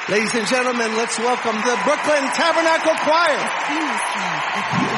Ladies and gentlemen, let's welcome the Brooklyn Tabernacle Choir.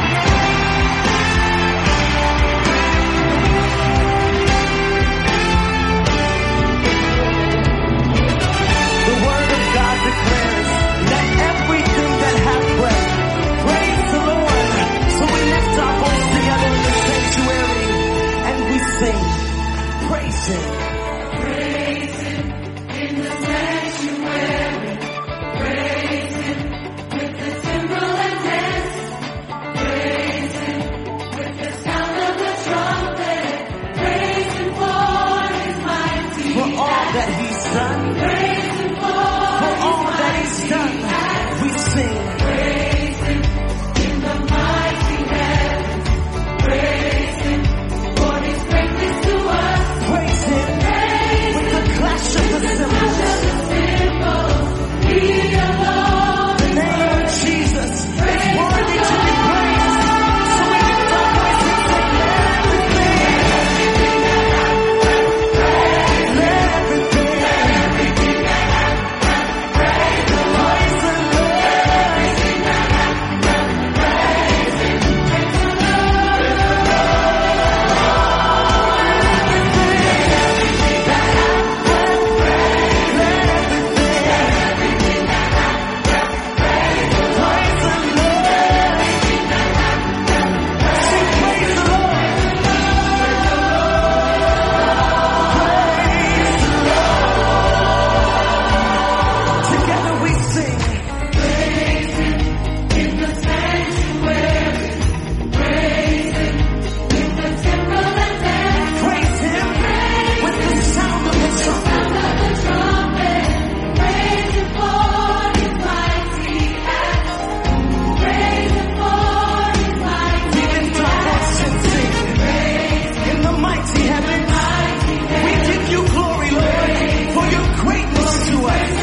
Praise Him in the sanctuary. Praise Him with the timbrel and dance. Praise Him with the sound of the trumpet. Praise Him for His mighty acts. For all that He's done. Praise Him for all that He's done. We sing. Praise Him in the mighty heavens. Praise Him for His greatness to us. Praise Him with the clash of the cymbals. He alone. The name of Jesus is worthy to be praised. So we lift our voices and sing, let everything that happens, let everything that happens, praise the Lord. Everything that happens, praise Him. Together we sing. Praise Him in the sanctuary. Praise Him with the timbrel and dance. Praise Him with the sound of the trumpet. Praise Him for His mighty acts. Praise Him for His mighty acts. We lift our voice and sing. In the mighty heavens, we give You glory, Lord, for Your greatness to us.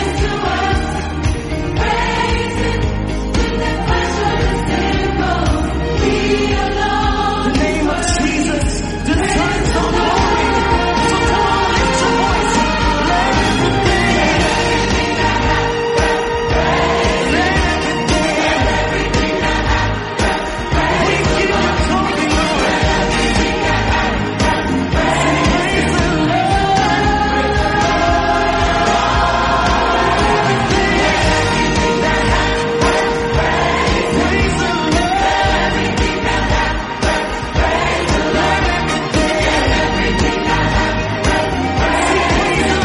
The name of Jesus deserves all glory. So come on, lift your voice. Let everything that happens, everything that happens, we give You glory, Lord. Everything that happens, praise the Lord. Everything that happens, praise the Lord. Everything that happens, praise the Lord. Everything that happens, praise the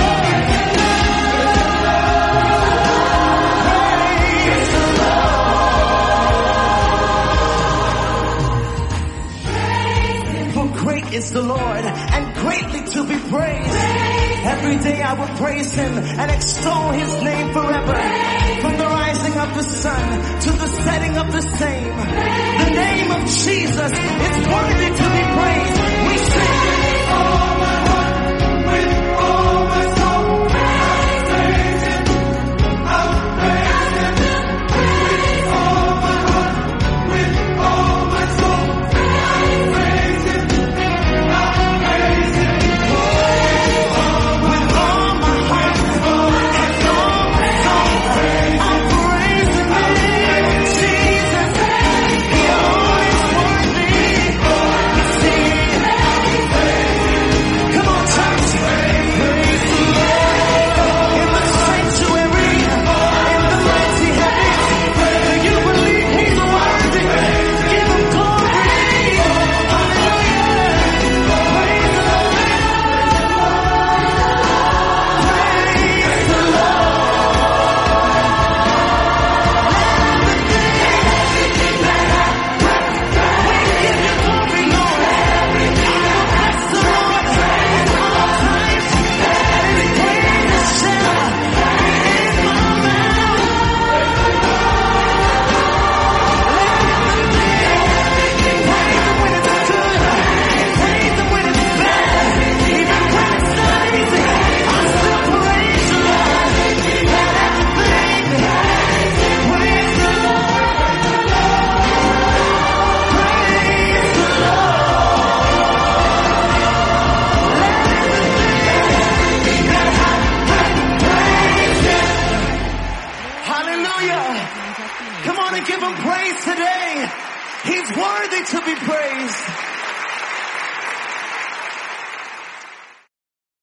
Lord. For great is the Lord and greatly to be praised. Every day I will praise Him and extol His name forever. From the rising of the sun to the setting of the same, the name of Jesus is worthy to be praised. We sing with all my heart, with all my soul. Praise Him, I'll praise Him. With all my heart, with all my soul. Praise Him, I'll praise Him. With all my heart and all my soul, I'm praising Him. Jesus, He always worthy. Come Hallelujah. Come on and give him praise today. He's worthy to be praised.